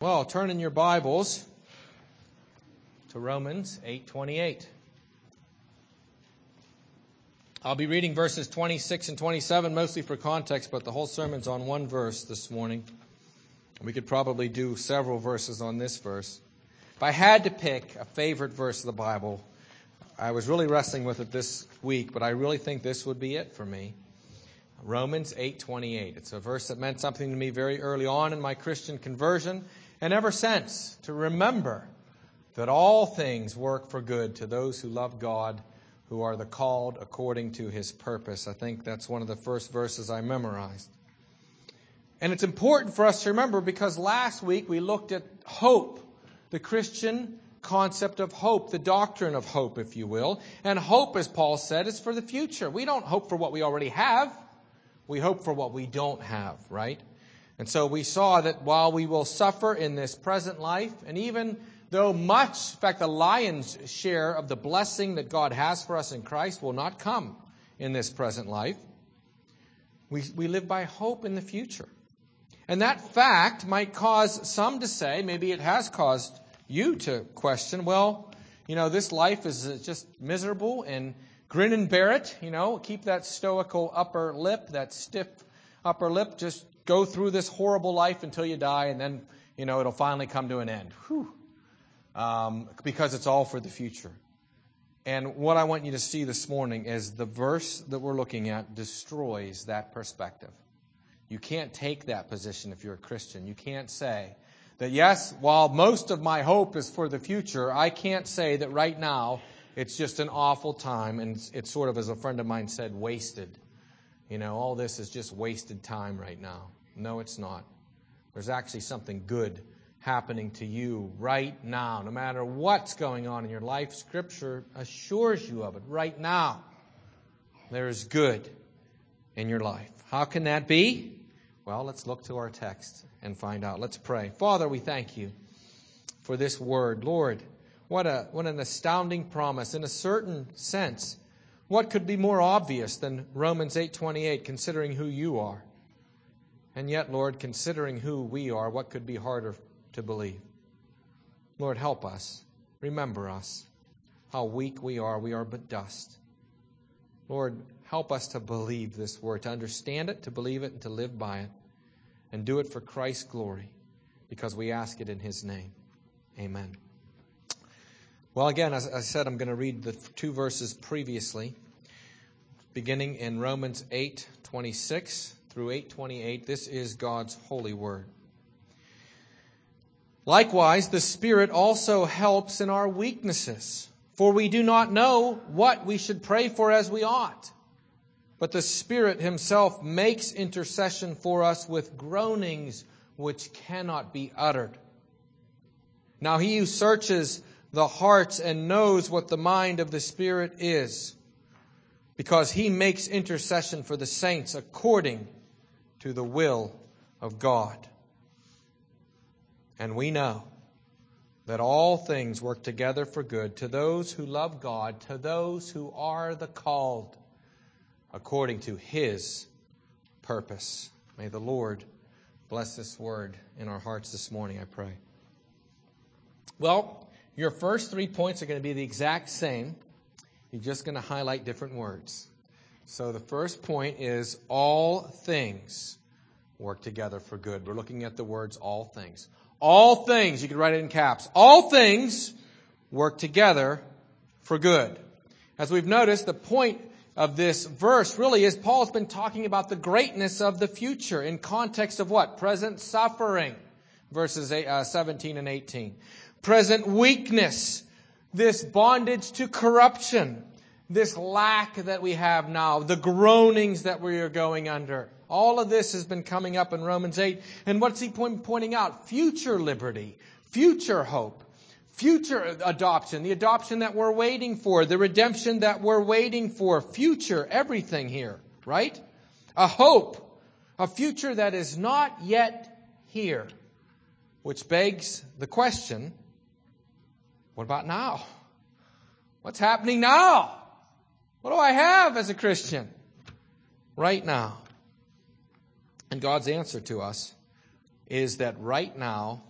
Well, turn in your Bibles to Romans 8:28. I'll be reading verses 26 and 27, mostly for context, but the whole sermon's on one verse this morning. We could probably do several verses on this verse. If I had to pick a favorite verse of the Bible, I was really wrestling with it this week, but I really think this would be it for me. Romans 8:28. It's a verse that meant something to me very early on in my Christian conversion, and ever since, to remember that all things work for good to those who love God, who are the called according to His purpose. I think that's one of the first verses I memorized. And it's important for us to remember because last week we looked at hope, the Christian concept of hope, the doctrine of hope, if you will. And hope, as Paul said, is for the future. We don't hope for what we already have. We hope for what we don't have, right? And so we saw that while we will suffer in this present life, and even though much, in fact, the lion's share of the blessing that God has for us in Christ will not come in this present life, we live by hope in the future. And that fact might cause some to say, maybe it has caused you to question, well, this life is just miserable and grin and bear it, keep that stoical upper lip, that stiff upper lip, just go through this horrible life until you die, and then, it'll finally come to an end. Because it's all for the future. And what I want you to see this morning is the verse that we're looking at destroys that perspective. You can't take that position if you're a Christian. You can't say that, yes, while most of my hope is for the future, I can't say that right now it's just an awful time and it's sort of, as a friend of mine said, wasted. All this is just wasted time right now. No, it's not. There's actually something good happening to you right now. No matter what's going on in your life, Scripture assures you of it right now. There is good in your life. How can that be? Well, let's look to our text and find out. Let's pray. Father, we thank you for this word. Lord, what an astounding promise. In a certain sense, what could be more obvious than Romans 8:28, considering who you are? And yet, Lord, considering who we are, what could be harder to believe? Lord, help us. Remember us. How weak we are but dust. Lord, help us to believe this word, to understand it, to believe it, and to live by it. And do it for Christ's glory, because we ask it in His name. Amen. Well, again, as I said, I'm going to read the two verses previously, beginning in Romans 8:26 through 8:28. This is God's holy word. Likewise, the Spirit also helps in our weaknesses, for we do not know what we should pray for as we ought. But the Spirit Himself makes intercession for us with groanings which cannot be uttered. Now He who searches the hearts and knows what the mind of the Spirit is, because He makes intercession for the saints according to the will of God. And we know that all things work together for good to those who love God, to those who are the called according to His purpose. May the Lord bless this word in our hearts this morning, I pray. Well, your first 3 points are going to be the exact same. You're just going to highlight different words. So the first point is all things work together for good. We're looking at the words all things. All things, you can write it in caps. All things work together for good. As we've noticed, the point of this verse really is Paul's been talking about the greatness of the future in context of what? Present suffering, verses 17 and 18. Present weakness, this bondage to corruption, this lack that we have now, the groanings that we are going under. All of this has been coming up in Romans 8. And what's he pointing out? Future liberty, future hope, future adoption, the adoption that we're waiting for, the redemption that we're waiting for, future everything here, right? A hope, a future that is not yet here, which begs the question, what about now? What's happening now? What do I have as a Christian right now? And God's answer to us is that right now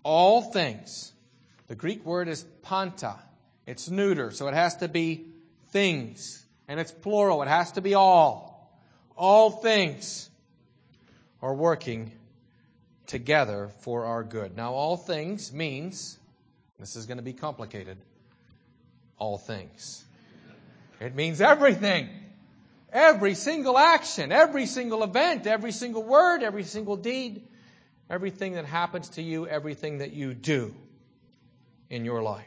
All things. The Greek word is panta. It's neuter, so it has to be things. And it's plural. It has to be all. All things are working together for our good. Now, all things means, this is going to be complicated, all things. It means everything. Every single action, every single event, every single word, every single deed, everything that happens to you, everything that you do in your life.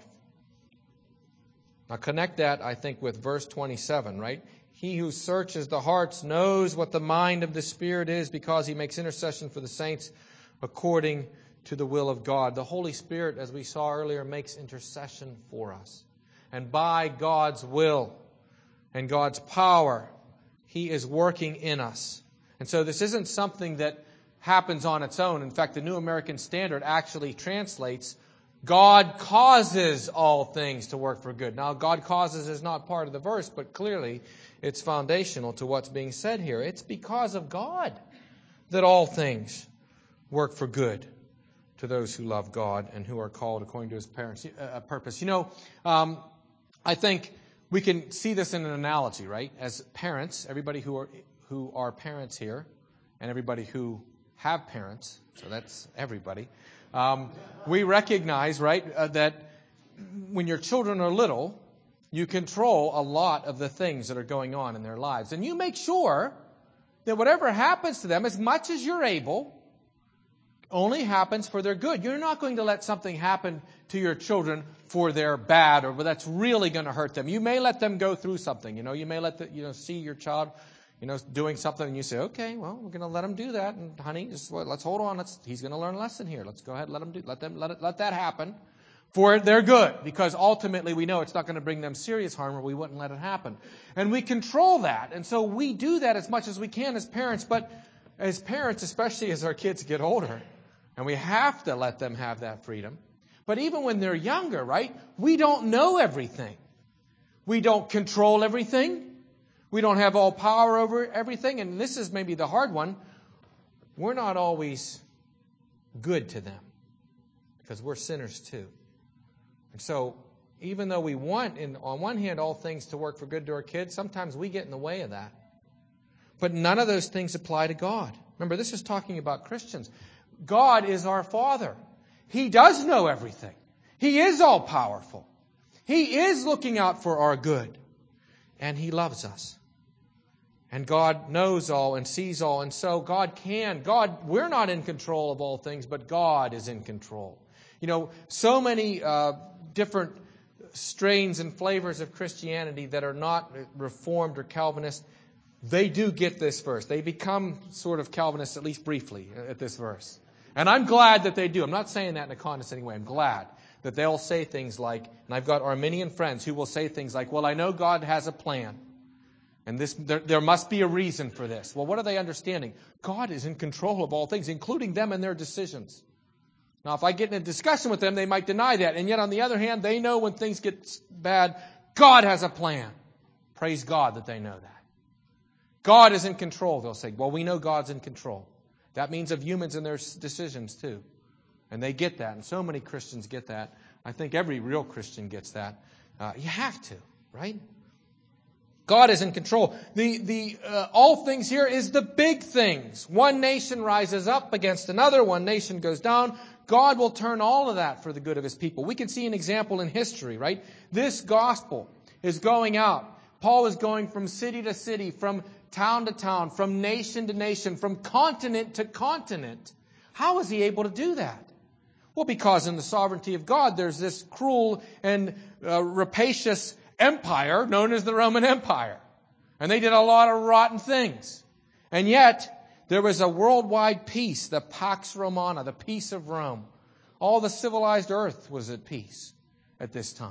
Now connect that, I think, with verse 27, right? He who searches the hearts knows what the mind of the Spirit is, because he makes intercession for the saints according to the will of God. The Holy Spirit, as we saw earlier, makes intercession for us. And by God's will and God's power, He is working in us. And so this isn't something that happens on its own. In fact, the New American Standard actually translates, God causes all things to work for good. Now, God causes is not part of the verse, but clearly it's foundational to what's being said here. It's because of God that all things work for good to those who love God and who are called according to His purpose. You know, I think we can see this in an analogy, right? As parents, everybody who are parents here, and everybody who have parents, so that's everybody, we recognize, right, that when your children are little, you control a lot of the things that are going on in their lives. And you make sure that whatever happens to them, as much as you're able, only happens for their good. You're not going to let something happen to your children for their bad or that's really going to hurt them. You may let them go through something. You may let see your child, doing something, and you say, okay, well, we're going to let him do that, and honey, let's hold on. He's going to learn a lesson here. Let's go ahead, and let that happen for their good, because ultimately we know it's not going to bring them serious harm, or we wouldn't let it happen. And we control that, and so we do that as much as we can as parents. But as parents, especially as our kids get older, and we have to let them have that freedom. But even when they're younger, right, we don't know everything. We don't control everything. We don't have all power over everything. And this is maybe the hard one. We're not always good to them, because we're sinners too. And so even though we want, on one hand, all things to work for good to our kids, sometimes we get in the way of that. But none of those things apply to God. Remember, this is talking about Christians. God is our Father. He does know everything. He is all powerful. He is looking out for our good. And He loves us. And God knows all and sees all. And so we're not in control of all things, but God is in control. So many different strains and flavors of Christianity that are not Reformed or Calvinist, they do get this verse. They become sort of Calvinists, at least briefly, at this verse. And I'm glad that they do. I'm not saying that in a condescending way. I'm glad that they'll say things like, and I've got Arminian friends who will say things like, well, I know God has a plan. And there must be a reason for this. Well, what are they understanding? God is in control of all things, including them and their decisions. Now, if I get in a discussion with them, they might deny that. And yet, on the other hand, they know when things get bad, God has a plan. Praise God that they know that. God is in control, they'll say. Well, we know God's in control. That means of humans and their decisions too. And they get that. And so many Christians get that. I think every real Christian gets that. You have to, right? God is in control. The all things here is the big things. One nation rises up against another. One nation goes down. God will turn all of that for the good of His people. We can see an example in history, right? This gospel is going out. Paul is going from city to city, from town to town, from nation to nation, from continent to continent. How is he able to do that? Well, because in the sovereignty of God, there's this cruel and rapacious empire known as the Roman Empire. And they did a lot of rotten things. And yet, there was a worldwide peace, the Pax Romana, the peace of Rome. All the civilized earth was at peace at this time.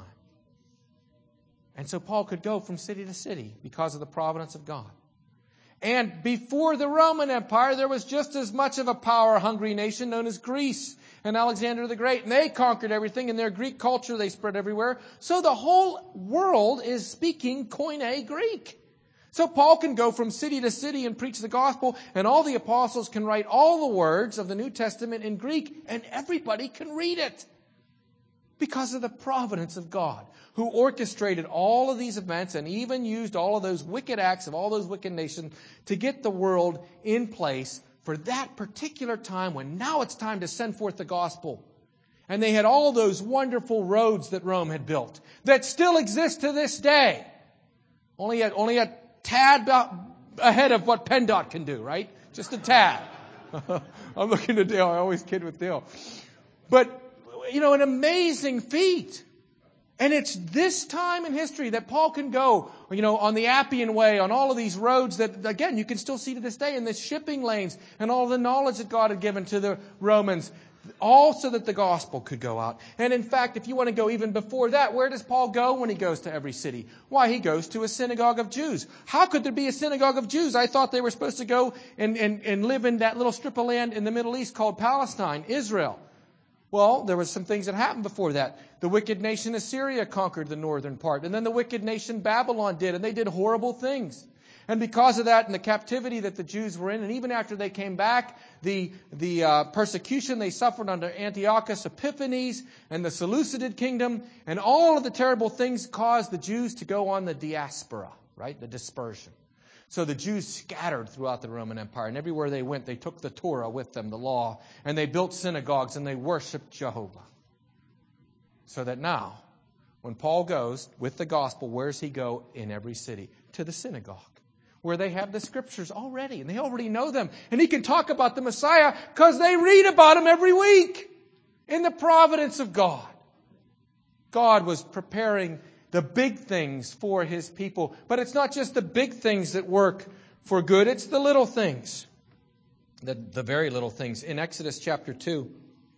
And so Paul could go from city to city because of the providence of God. And before the Roman Empire, there was just as much of a power-hungry nation known as Greece and Alexander the Great. And they conquered everything. In their Greek culture, they spread everywhere. So the whole world is speaking Koine Greek. So Paul can go from city to city and preach the gospel, and all the apostles can write all the words of the New Testament in Greek, and everybody can read it. Because of the providence of God, who orchestrated all of these events and even used all of those wicked acts of all those wicked nations to get the world in place for that particular time when now it's time to send forth the gospel. And they had all those wonderful roads that Rome had built that still exist to this day. Only a tad ahead of what PennDOT can do, right? Just a tad. I'm looking at Dale. I always kid with Dale. But an amazing feat. And it's this time in history that Paul can go, on the Appian Way, on all of these roads that, again, you can still see to this day, in the shipping lanes, and all the knowledge that God had given to the Romans, all so that the gospel could go out. And in fact, if you want to go even before that, where does Paul go when he goes to every city? Why, he goes to a synagogue of Jews. How could there be a synagogue of Jews? I thought they were supposed to go and live in that little strip of land in the Middle East called Palestine, Israel. Well, there was some things that happened before that. The wicked nation Assyria conquered the northern part. And then the wicked nation Babylon did. And they did horrible things. And because of that and the captivity that the Jews were in, and even after they came back, the persecution they suffered under Antiochus Epiphanes and the Seleucid kingdom, and all of the terrible things caused the Jews to go on the diaspora, right? The dispersion. So the Jews scattered throughout the Roman Empire, and everywhere they went, they took the Torah with them, the law, and they built synagogues, and they worshiped Jehovah. So that now, when Paul goes with the gospel, where does he go in every city? To the synagogue, where they have the scriptures already, and they already know them. And he can talk about the Messiah because they read about him every week in the providence of God. God was preparing the big things for His people. But it's not just the big things that work for good. It's the little things. The very little things. In Exodus chapter 2,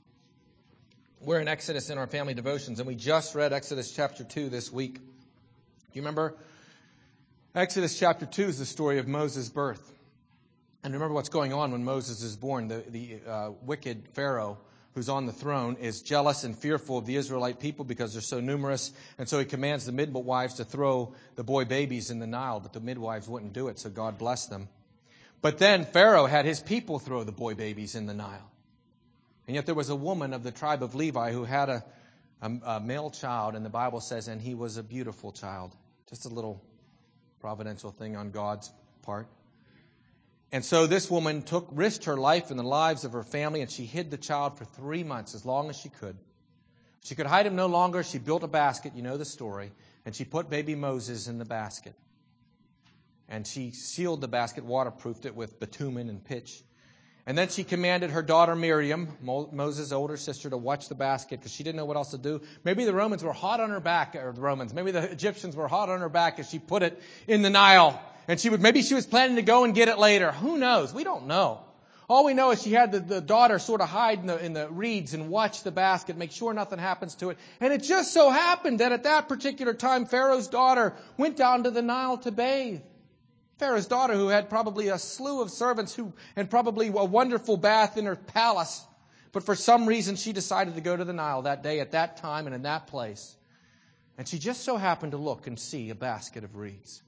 we're in Exodus in our family devotions, and we just read Exodus chapter 2 this week. Do you remember? Exodus chapter 2 is the story of Moses' birth. And remember what's going on when Moses is born. The wicked Pharaoh who's on the throne is jealous and fearful of the Israelite people because they're so numerous. And so he commands the midwives to throw the boy babies in the Nile, but the midwives wouldn't do it, so God blessed them. But then Pharaoh had his people throw the boy babies in the Nile. And yet there was a woman of the tribe of Levi who had a male child, and the Bible says, and he was a beautiful child. Just a little providential thing on God's part. And so this woman risked her life and the lives of her family, and she hid the child for 3 months, as long as she could. She could hide him no longer. She built a basket, you know the story, and she put baby Moses in the basket. And she sealed the basket, waterproofed it with bitumen and pitch. And then she commanded her daughter Miriam, Moses' older sister, to watch the basket because she didn't know what else to do. Maybe the Romans were hot on her back, or the Romans. Maybe the Egyptians were hot on her back as she put it in the Nile. And maybe she was planning to go and get it later. Who knows? We don't know. All we know is she had the daughter sort of hide in the reeds and watch the basket, make sure nothing happens to it. And it just so happened that at that particular time, Pharaoh's daughter went down to the Nile to bathe. Pharaoh's daughter, who had probably a slew of servants and probably a wonderful bath in her palace. But for some reason, she decided to go to the Nile that day, at that time, and in that place. And she just so happened to look and see a basket of reeds.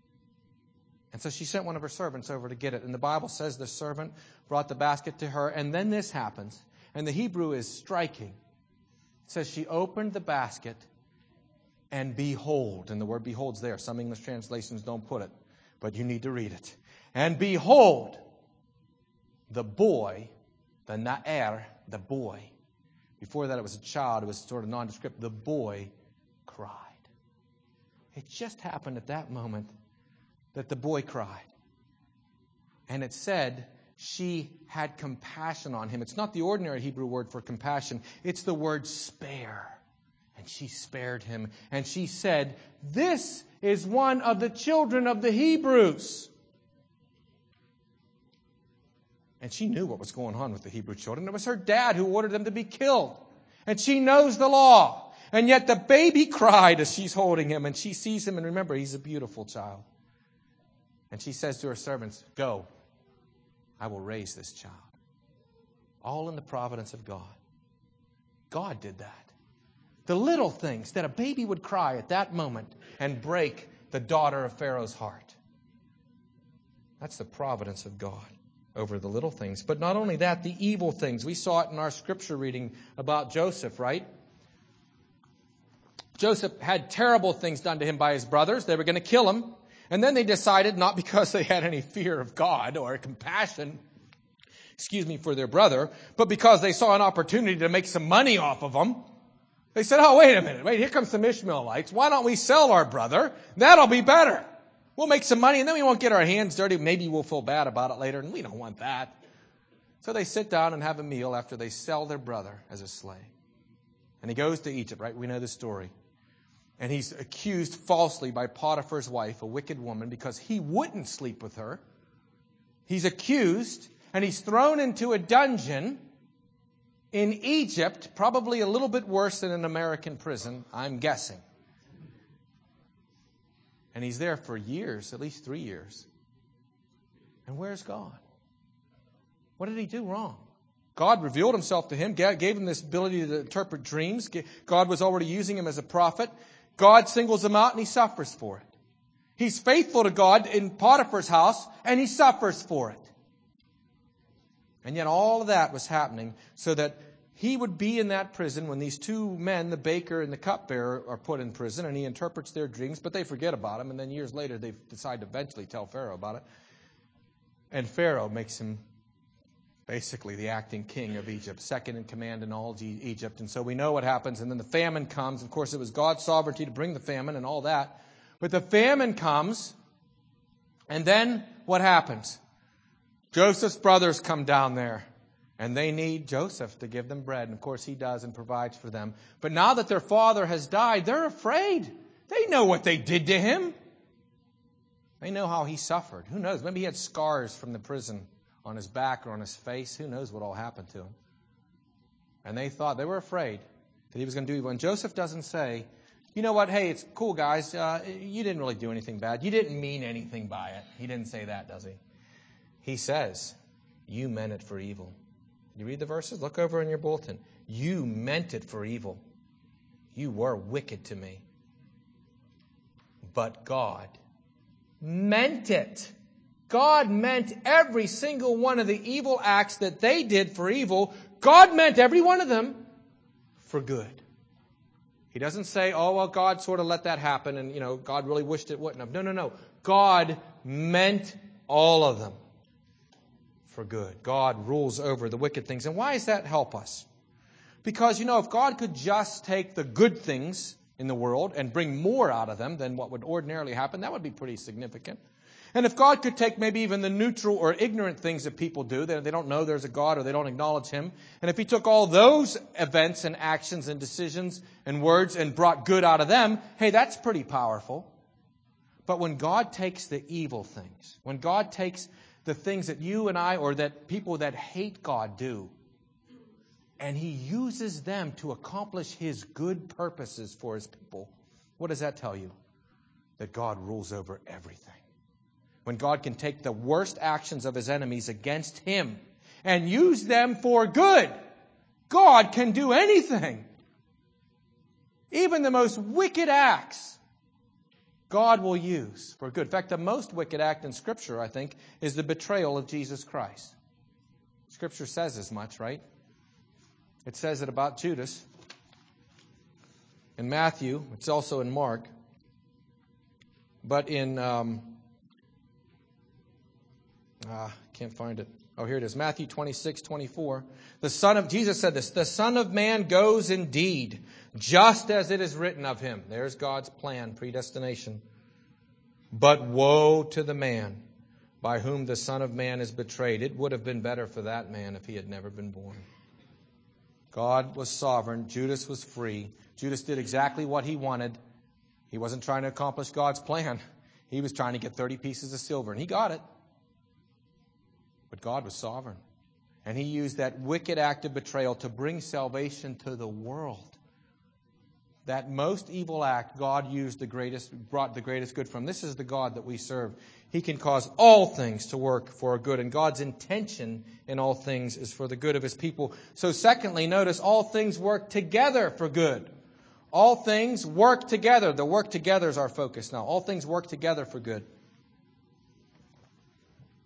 And so she sent one of her servants over to get it. And the Bible says the servant brought the basket to her. And then this happens. And the Hebrew is striking. It says she opened the basket and behold. And the word behold's there. Some English translations don't put it. But you need to read it. And behold, the boy, the Na'er, the boy. Before that it was a child. It was sort of nondescript. The boy cried. It just happened at that moment that the boy cried. And it said she had compassion on him. It's not the ordinary Hebrew word for compassion. It's the word spare. And she spared him. And she said, "This is one of the children of the Hebrews." And she knew what was going on with the Hebrew children. It was her dad who ordered them to be killed. And she knows the law. And yet the baby cried as she's holding him. And she sees him. And remember, he's a beautiful child. And she says to her servants, "Go, I will raise this child." All in the providence of God. God did that. The little things that a baby would cry at that moment and break the daughter of Pharaoh's heart. That's the providence of God over the little things. But not only that, the evil things. We saw it in our scripture reading about Joseph, right? Joseph had terrible things done to him by his brothers. They were going to kill him. And then they decided, not because they had any fear of God or compassion, for their brother, but because they saw an opportunity to make some money off of him. They said, oh, wait a minute. Wait, here comes some Ishmaelites. Why don't we sell our brother? That'll be better. We'll make some money and then we won't get our hands dirty. Maybe we'll feel bad about it later, and we don't want that. So they sit down and have a meal after they sell their brother as a slave. And he goes to Egypt, right? We know the story. And he's accused falsely by Potiphar's wife, a wicked woman, because he wouldn't sleep with her. He's accused, and he's thrown into a dungeon in Egypt, probably a little bit worse than an American prison, I'm guessing. And he's there for years, at least 3 years. And where's God? What did he do wrong? God revealed himself to him, gave him this ability to interpret dreams. God was already using him as a prophet. God singles him out and he suffers for it. He's faithful to God in Potiphar's house and he suffers for it. And yet all of that was happening so that he would be in that prison when these two men, the baker and the cupbearer, are put in prison, and he interprets their dreams, but they forget about him, and then years later they decide to eventually tell Pharaoh about it. And Pharaoh makes him basically the acting king of Egypt, second in command in all Egypt. And so we know what happens. And then the famine comes. Of course, it was God's sovereignty to bring the famine and all that. But the famine comes, and then what happens? Joseph's brothers come down there, and they need Joseph to give them bread. And of course, he does and provides for them. But now that their father has died, they're afraid. They know what they did to him. They know how he suffered. Who knows? Maybe he had scars from the prison on his back or on his face. Who knows what all happened to him? And they were afraid that he was going to do evil. And Joseph doesn't say, you know what, hey, it's cool, guys. You didn't really do anything bad. You didn't mean anything by it. He didn't say that, does he? He says, you meant it for evil. You read the verses? Look over in your bulletin. You meant it for evil. You were wicked to me. But God meant it. God meant every single one of the evil acts that they did for evil. God meant every one of them for good. He doesn't say, oh, well, God sort of let that happen and, God really wished it wouldn't have. No. God meant all of them for good. God rules over the wicked things. And why does that help us? Because, if God could just take the good things in the world and bring more out of them than what would ordinarily happen, that would be pretty significant. And if God could take maybe even the neutral or ignorant things that people do, that they don't know there's a God or they don't acknowledge Him, and if He took all those events and actions and decisions and words and brought good out of them, hey, that's pretty powerful. But when God takes the evil things, when God takes the things that you and I or that people that hate God do, and He uses them to accomplish His good purposes for His people, what does that tell you? That God rules over everything. When God can take the worst actions of His enemies against Him and use them for good, God can do anything. Even the most wicked acts, God will use for good. In fact, the most wicked act in Scripture, I think, is the betrayal of Jesus Christ. Scripture says as much, right? It says it about Judas. In Matthew, it's also in Mark. But in, can't find it. Oh, here it is. Matthew 26:24. Jesus said this, the Son of Man goes indeed, just as it is written of Him. There's God's plan, predestination. But woe to the man by whom the Son of Man is betrayed. It would have been better for that man if he had never been born. God was sovereign. Judas was free. Judas did exactly what he wanted. He wasn't trying to accomplish God's plan. He was trying to get 30 pieces of silver, and he got it. But God was sovereign. And He used that wicked act of betrayal to bring salvation to the world. That most evil act, God brought the greatest good from. This is the God that we serve. He can cause all things to work for good. And God's intention in all things is for the good of His people. So secondly, notice all things work together for good. All things work together. The work together is our focus now. All things work together for good.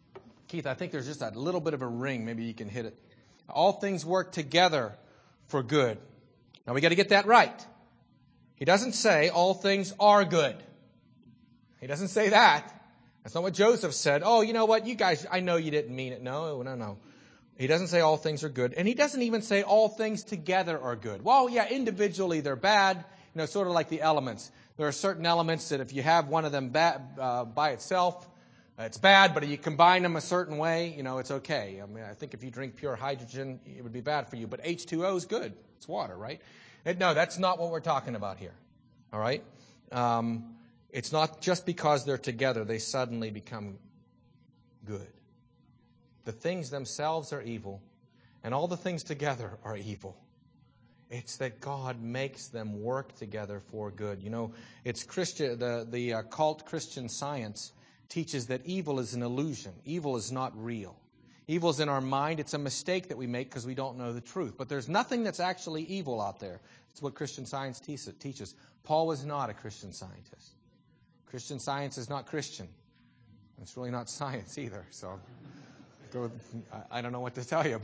Keith, I think there's just a little bit of a ring. Maybe you can hit it. All things work together for good. Now we got to get that right. He doesn't say all things are good. He doesn't say that. That's not what Joseph said. Oh, you know what? You guys, I know you didn't mean it. No. He doesn't say all things are good. And he doesn't even say all things together are good. Well, yeah, individually they're bad. Sort of like the elements. There are certain elements that if you have one of them by itself, it's bad, but if you combine them a certain way, it's okay. I mean, I think if you drink pure hydrogen, it would be bad for you. But H2O is good. It's water, right? No, that's not what we're talking about here. All right? It's not just because they're together, they suddenly become good. The things themselves are evil, and all the things together are evil. It's that God makes them work together for good. It's Christian. The cult Christian Science teaches that evil is an illusion. Evil is not real. Evil is in our mind. It's a mistake that we make because we don't know the truth. But there's nothing that's actually evil out there. It's what Christian Science teaches. Paul was not a Christian Scientist. Christian Science is not Christian. It's really not science either. So I don't know what to tell you,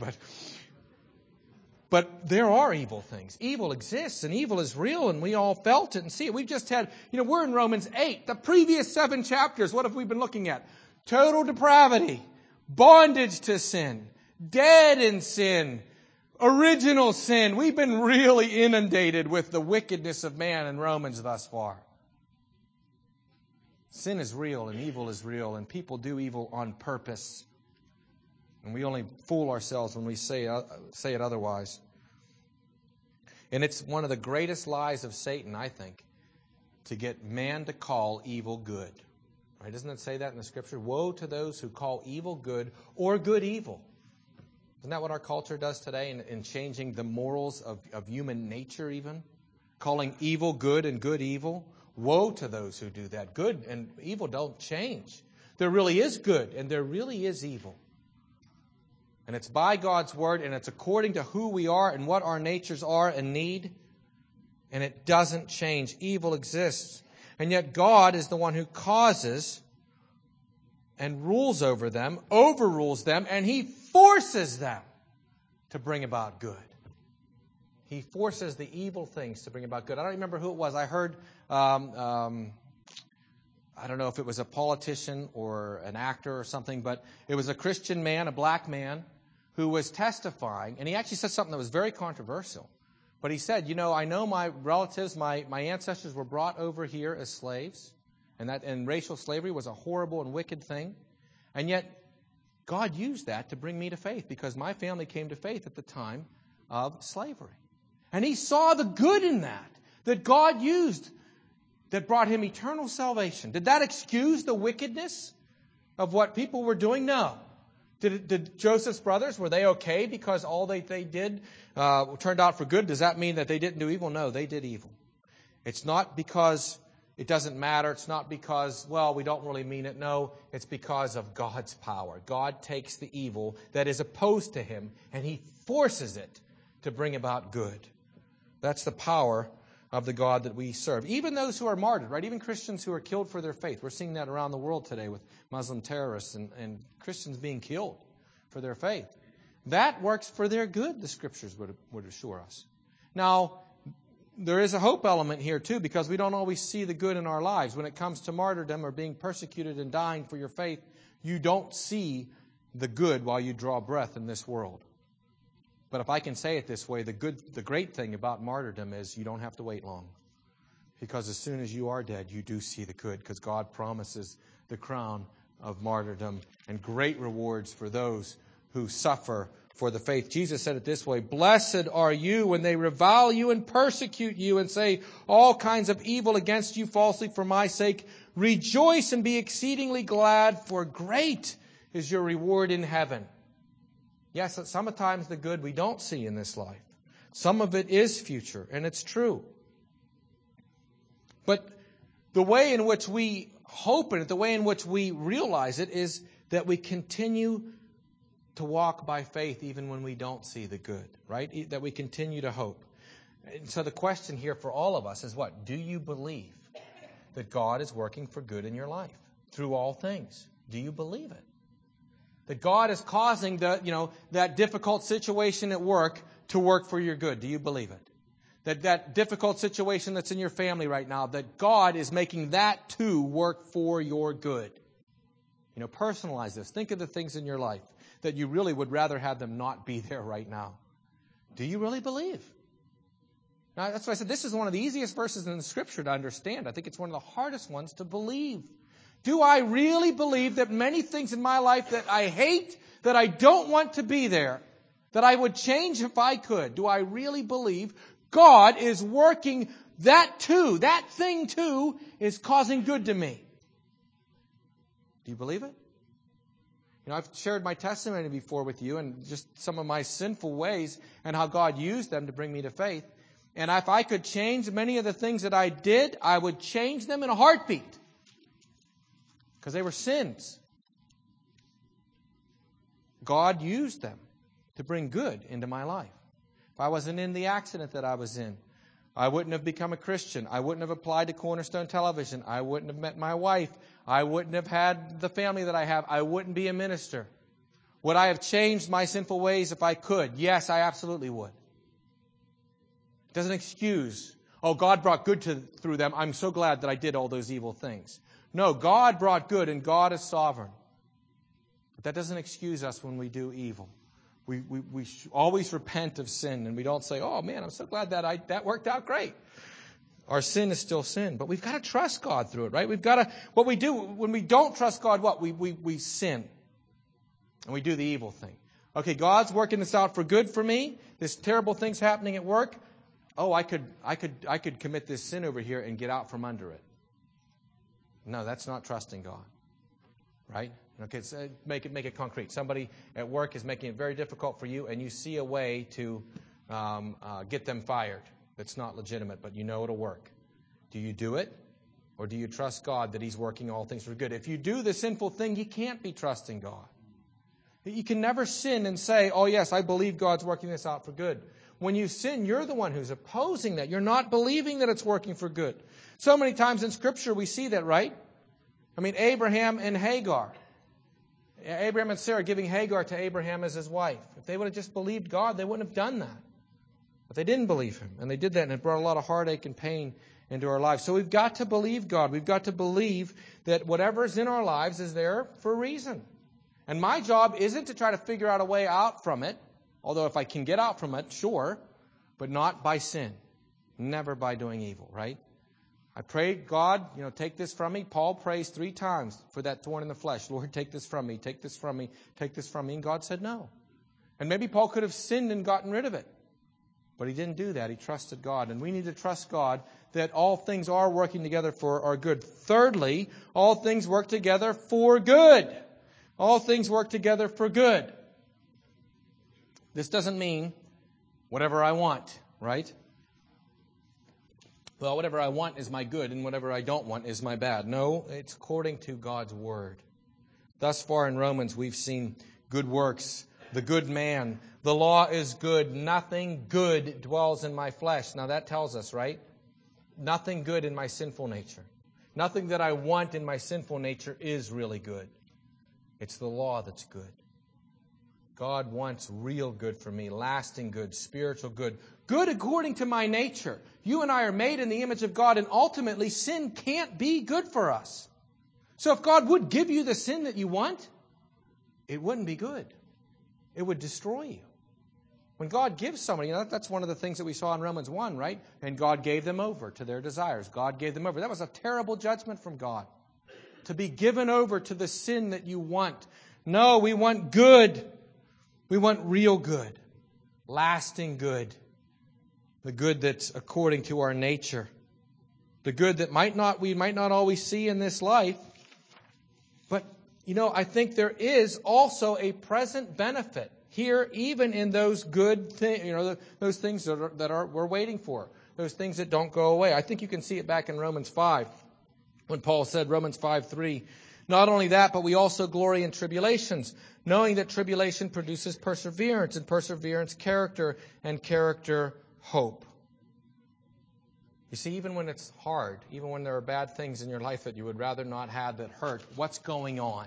but there are evil things. Evil exists, and evil is real, and we all felt it and see it. We've just had, we're in Romans 8. The previous 7 chapters, what have we been looking at? Total depravity, bondage to sin, dead in sin, original sin. We've been really inundated with the wickedness of man in Romans thus far. Sin is real, and evil is real, and people do evil on purpose. And we only fool ourselves when we say it otherwise. And it's one of the greatest lies of Satan, I think, to get man to call evil good. Right? Doesn't it say that in the Scripture? Woe to those who call evil good or good evil. Isn't that what our culture does today in changing the morals of human nature even? Calling evil good and good evil? Woe to those who do that. Good and evil don't change. There really is good and there really is evil. And it's by God's word, and it's according to who we are and what our natures are and need. And it doesn't change. Evil exists. And yet God is the one who causes and rules over them, overrules them, and He forces them to bring about good. He forces the evil things to bring about good. I don't remember who it was. I heard, I don't know if it was a politician or an actor or something, but it was a Christian man, a black man, who was testifying, and he actually said something that was very controversial. But he said, I know my relatives, my ancestors were brought over here as slaves, and racial slavery was a horrible and wicked thing. And yet, God used that to bring me to faith, because my family came to faith at the time of slavery. And he saw the good in that God used, that brought him eternal salvation. Did that excuse the wickedness of what people were doing? No. Did Joseph's brothers, were they okay because all they did turned out for good? Does that mean that they didn't do evil? No, they did evil. It's not because it doesn't matter. It's not because, we don't really mean it. No, it's because of God's power. God takes the evil that is opposed to Him and He forces it to bring about good. That's the power of the God that we serve. Even those who are martyred, right? Even Christians who are killed for their faith. We're seeing that around the world today with Muslim terrorists and Christians being killed for their faith. That works for their good, the Scriptures would assure us. Now, there is a hope element here too, because we don't always see the good in our lives. When it comes to martyrdom or being persecuted and dying for your faith, you don't see the good while you draw breath in this world. But if I can say it this way, the great thing about martyrdom is you don't have to wait long. Because as soon as you are dead, you do see the good, because God promises the crown of martyrdom and great rewards for those who suffer for the faith. Jesus said it this way, "Blessed are you when they revile you and persecute you and say all kinds of evil against you falsely for my sake. Rejoice and be exceedingly glad, for great is your reward in heaven." Yes, sometimes the good we don't see in this life. Some of it is future, and it's true. But the way in which we hope in it, the way in which we realize it, is that we continue to walk by faith even when we don't see the good, right? That we continue to hope. And so the question here for all of us is what? Do you believe that God is working for good in your life through all things? Do you believe it? That God is causing that difficult situation at work to work for your good. Do you believe it? That difficult situation that's in your family right now, that God is making that too work for your good. Personalize this. Think of the things in your life that you really would rather have them not be there right now. Do you really believe? Now, that's why I said this is one of the easiest verses in the Scripture to understand. I think it's one of the hardest ones to believe. Do I really believe that many things in my life that I hate, that I don't want to be there, that I would change if I could? Do I really believe God is working that thing too, is causing good to me? Do you believe it? I've shared my testimony before with you and just some of my sinful ways and how God used them to bring me to faith. And if I could change many of the things that I did, I would change them in a heartbeat. Because they were sins. God used them to bring good into my life. If I wasn't in the accident that I was in, I wouldn't have become a Christian. I wouldn't have applied to Cornerstone Television. I wouldn't have met my wife. I wouldn't have had the family that I have. I wouldn't be a minister. Would I have changed my sinful ways if I could? Yes, I absolutely would. It doesn't excuse, God brought good through them. I'm so glad that I did all those evil things. No, God brought good and God is sovereign. But that doesn't excuse us when we do evil. We always repent of sin and we don't say, oh man, I'm so glad that worked out great. Our sin is still sin, but we've got to trust God through it, right? What we do when we don't trust God, we sin. And we do the evil thing. Okay, God's working this out for good for me. This terrible thing's happening at work. Oh, I could commit this sin over here and get out from under it. No, that's not trusting God. Right? Okay, so make it concrete. Somebody at work is making it very difficult for you, and you see a way to get them fired. That's not legitimate, but you know it'll work. Do you do it? Or do you trust God that He's working all things for good? If you do the sinful thing, you can't be trusting God. You can never sin and say, oh yes, I believe God's working this out for good. When you sin, you're the one who's opposing that. You're not believing that it's working for good. So many times in Scripture we see that, right? I mean, Abraham and Hagar. Abraham and Sarah giving Hagar to Abraham as his wife. If they would have just believed God, they wouldn't have done that. But they didn't believe Him. And they did that, and it brought a lot of heartache and pain into our lives. So we've got to believe God. We've got to believe that whatever's in our lives is there for a reason. And my job isn't to try to figure out a way out from it. Although if I can get out from it, sure. But not by sin. Never by doing evil, right? I pray, God, take this from me. Paul prays 3 times for that thorn in the flesh. Lord, take this from me, take this from me, take this from me. And God said no. And maybe Paul could have sinned and gotten rid of it. But he didn't do that. He trusted God. And we need to trust God that all things are working together for our good. Thirdly, all things work together for good. All things work together for good. This doesn't mean whatever I want, right? Well, whatever I want is my good, and whatever I don't want is my bad. No, it's according to God's Word. Thus far in Romans, we've seen good works, the good man. The law is good. Nothing good dwells in my flesh. Now that tells us, right? Nothing good in my sinful nature. Nothing that I want in my sinful nature is really good. It's the law that's good. God wants real good for me, lasting good, spiritual good, good according to my nature. You and I are made in the image of God, and ultimately sin can't be good for us. So if God would give you the sin that you want, it wouldn't be good. It would destroy you. When God gives somebody, that's one of the things that we saw in Romans 1, right? And God gave them over to their desires. God gave them over. That was a terrible judgment from God. To be given over to the sin that you want. No, we want good. We want real good. Lasting good. The good that's according to our nature. The good that we might not always see in this life. But, I think there is also a present benefit here, even in those good things, those things that we're waiting for. Those things that don't go away. I think you can see it back in Romans 5. When Paul said, Romans 5:3, not only that, but we also glory in tribulations, knowing that tribulation produces perseverance, and perseverance character, and character hope. You see, even when it's hard, even when there are bad things in your life that you would rather not have that hurt, what's going on?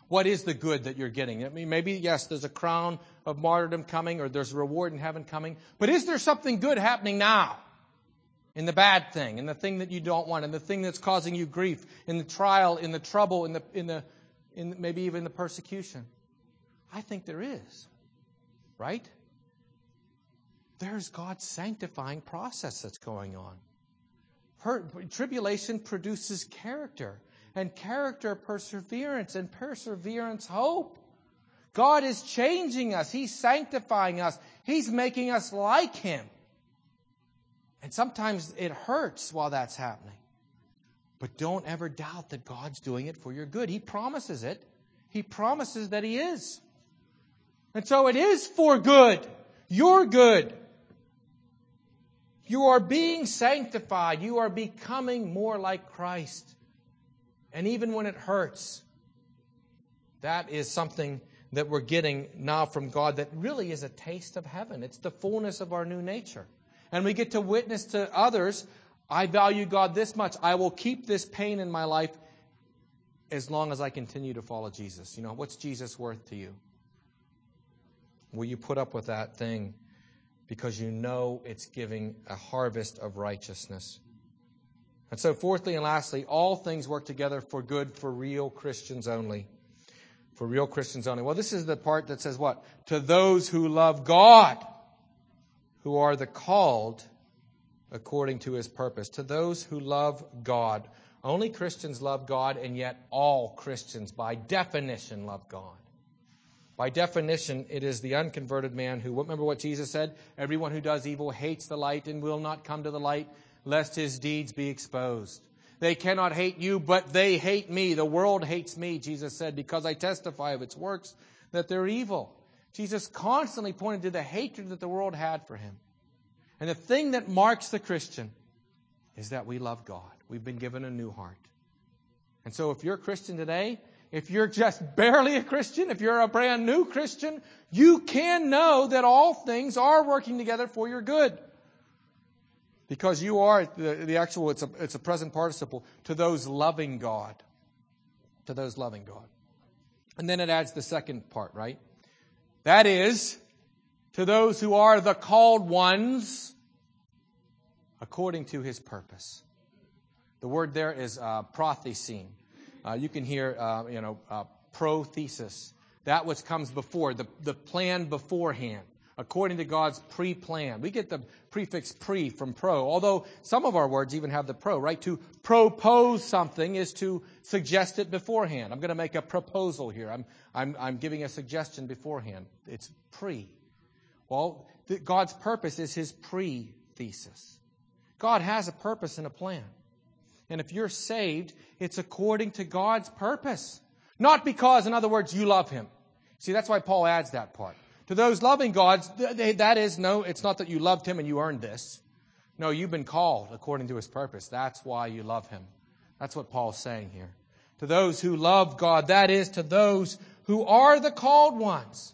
What is the good that you're getting? I mean, maybe, yes, there's a crown of martyrdom coming, or there's a reward in heaven coming. But is there something good happening now? In the bad thing, in the thing that you don't want, in the thing that's causing you grief, in the trial, in the trouble, in maybe even the persecution? I think there is. Right? There's God's sanctifying process that's going on. Tribulation produces character, and character perseverance, and perseverance hope. God is changing us. He's sanctifying us. He's making us like Him. And sometimes it hurts while that's happening. But don't ever doubt that God's doing it for your good. He promises it. He promises that He is. And so it is for good. Your good. You are being sanctified. You are becoming more like Christ. And even when it hurts, that is something that we're getting now from God that really is a taste of heaven. It's the fullness of our new nature. And we get to witness to others, I value God this much. I will keep this pain in my life as long as I continue to follow Jesus. You know, what's Jesus worth to you? Will you put up with that thing because you know it's giving a harvest of righteousness? And so fourthly and lastly, all things work together for good for real Christians only. For real Christians only. Well, this is the part that says what? To those who love God, who are the called according to His purpose. To those who love God. Only Christians love God, and yet all Christians, by definition, love God. By definition, it is the unconverted man who, remember what Jesus said? Everyone who does evil hates the light and will not come to the light, lest his deeds be exposed. They cannot hate you, but they hate me. The world hates me, Jesus said, because I testify of its works that they're evil. Jesus constantly pointed to the hatred that the world had for Him. And the thing that marks the Christian is that we love God. We've been given a new heart. And so if you're a Christian today, if you're just barely a Christian, if you're a brand new Christian, you can know that all things are working together for your good. Because you are, the actual, it's a present participle, to those loving God. To those loving God. And then it adds the second part, right? That is, to those who are the called ones according to His purpose. The word there is prothesin. You can hear, prothesis. That which comes before, the plan beforehand, according to God's pre-plan. We get the prefix pre from pro, although some of our words even have the pro, right? To propose something is to suggest it beforehand. I'm going to make a proposal here. I'm giving a suggestion beforehand. It's pre. Well, God's purpose is His pre-thesis. God has a purpose and a plan. And if you're saved, it's according to God's purpose. Not because, in other words, you love Him. See, that's why Paul adds that part. To those loving God, it's not that you loved Him and you earned this. No, you've been called according to His purpose. That's why you love Him. That's what Paul's saying here. To those who love God, that is, to those who are the called ones,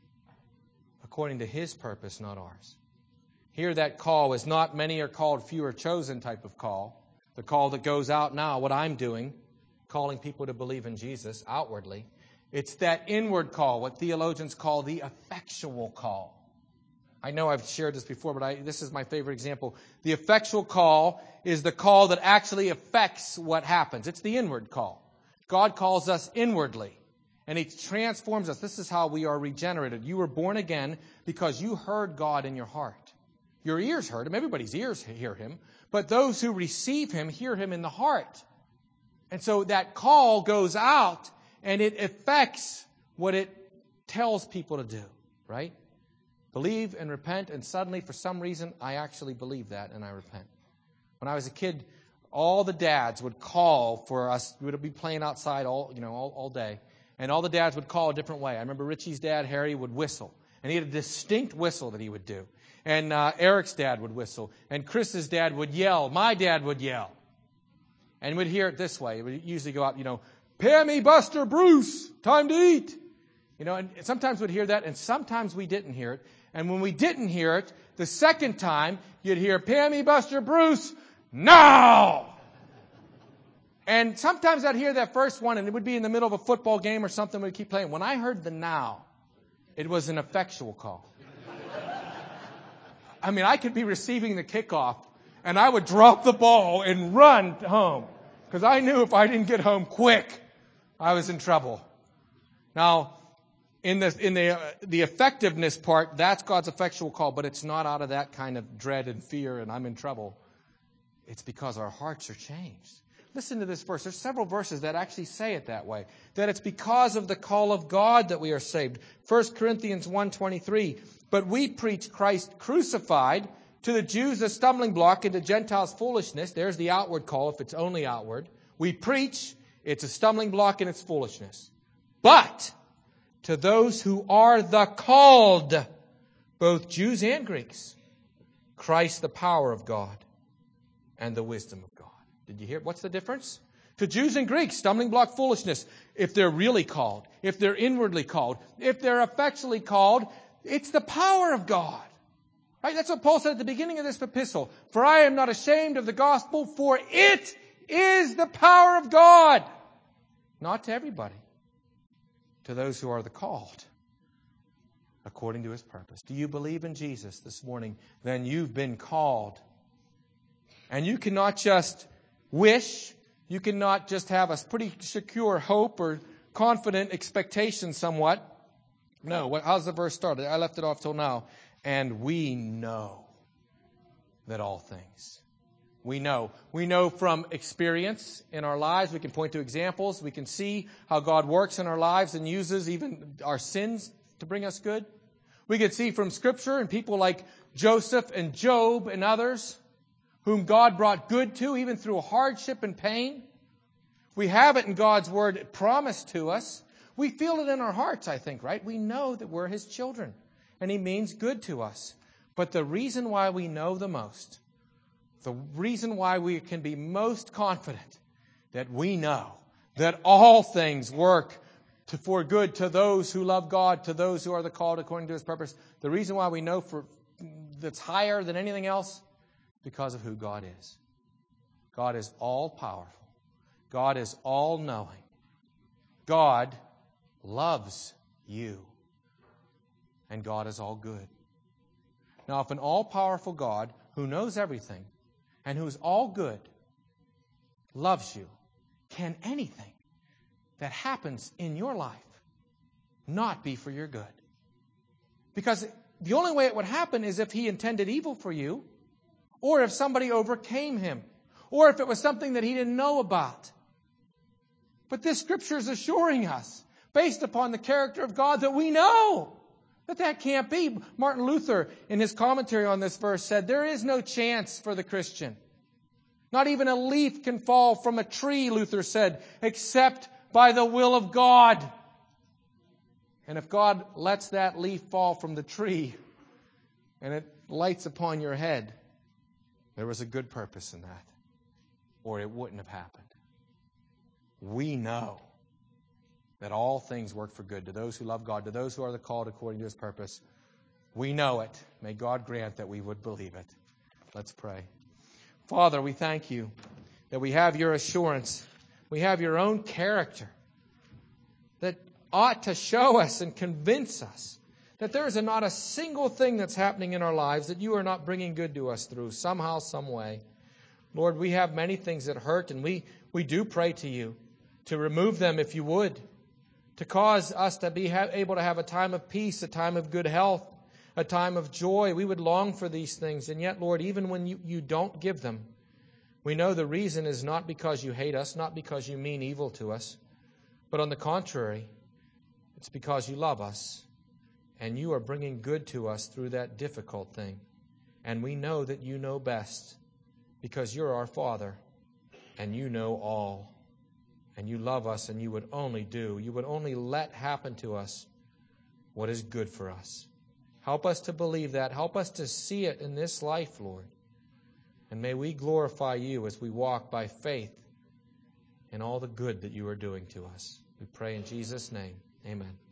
according to His purpose, not ours. Here that call is not many are called, few are chosen type of call. The call that goes out now, what I'm doing, calling people to believe in Jesus outwardly. It's that inward call, what theologians call the effectual call. I know I've shared this before, but this is my favorite example. The effectual call is the call that actually affects what happens. It's the inward call. God calls us inwardly, and He transforms us. This is how we are regenerated. You were born again because you heard God in your heart. Your ears heard Him. Everybody's ears hear Him. But those who receive Him hear Him in the heart. And so that call goes out and it affects what it tells people to do, right? Believe and repent, and suddenly, for some reason, I actually believe that and I repent. When I was a kid, all the dads would call for us. We would be playing outside all day, and all the dads would call a different way. I remember Richie's dad, Harry, would whistle, and he had a distinct whistle that he would do. And Eric's dad would whistle, and Chris's dad would yell. My dad would yell, and we'd hear it this way. It would usually go out, Pammy, Buster, Bruce, time to eat. And sometimes we'd hear that, and sometimes we didn't hear it. And when we didn't hear it, the second time, you'd hear, Pammy, Buster, Bruce, now! And sometimes I'd hear that first one, and it would be in the middle of a football game or something. We'd keep playing. When I heard the now, it was an effectual call. I mean, I could be receiving the kickoff, and I would drop the ball and run home. Because I knew if I didn't get home quick, I was in trouble. Now, in the effectiveness part, that's God's effectual call, but it's not out of that kind of dread and fear and I'm in trouble. It's because our hearts are changed. Listen to this verse. There's several verses that actually say it that way. That it's because of the call of God that we are saved. 1 Corinthians 1:23. But we preach Christ crucified, to the Jews a stumbling block, and to Gentiles foolishness. There's the outward call if it's only outward. We preach, it's a stumbling block and it's foolishness. But to those who are the called, both Jews and Greeks, Christ the power of God and the wisdom of God. Did you hear? What's the difference? To Jews and Greeks, stumbling block, foolishness. If they're really called, if they're inwardly called, if they're effectually called, it's the power of God. Right? That's what Paul said at the beginning of this epistle. For I am not ashamed of the gospel, for it is the power of God. Not to everybody. To those who are the called, according to His purpose. Do you believe in Jesus this morning? Then you've been called. And you cannot just wish, you cannot just have a pretty secure hope or confident expectation somewhat. No, how's the verse started? I left it off till now. And we know that all things. We know. We know from experience in our lives. We can point to examples. We can see how God works in our lives and uses even our sins to bring us good. We can see from Scripture and people like Joseph and Job and others whom God brought good to, even through hardship and pain. We have it in God's Word promised to us. We feel it in our hearts, I think, right? We know that we're His children, and He means good to us. But the reason why we know the most, the reason why we can be most confident that we know that all things work for good to those who love God, to those who are the called according to His purpose, the reason why we know that's higher than anything else, because of who God is. God is all-powerful. God is all-knowing. God loves you. And God is all good. Now, if an all-powerful God who knows everything and who is all good loves you, can anything that happens in your life not be for your good? Because the only way it would happen is if He intended evil for you, or if somebody overcame Him, or if it was something that He didn't know about. But this Scripture is assuring us, based upon the character of God, that we know that can't be. Martin Luther, in his commentary on this verse, said, there is no chance for the Christian. Not even a leaf can fall from a tree, Luther said, except by the will of God. And if God lets that leaf fall from the tree and it lights upon your head, there was a good purpose in that, or it wouldn't have happened. We know that all things work for good to those who love God, to those who are the called according to His purpose. We know it. May God grant that we would believe it. Let's pray. Father, we thank You that we have Your assurance. We have Your own character that ought to show us and convince us that there is not a single thing that's happening in our lives that You are not bringing good to us through somehow, some way. Lord, we have many things that hurt, and we do pray to You to remove them if You would, to cause us to be able to have a time of peace, a time of good health, a time of joy. We would long for these things, and yet, Lord, even when you don't give them, we know the reason is not because You hate us, not because You mean evil to us, but on the contrary, it's because You love us. And You are bringing good to us through that difficult thing. And we know that You know best because You're our Father and You know all. And You love us and You would only let happen to us what is good for us. Help us to believe that. Help us to see it in this life, Lord. And may we glorify You as we walk by faith in all the good that You are doing to us. We pray in Jesus' name. Amen.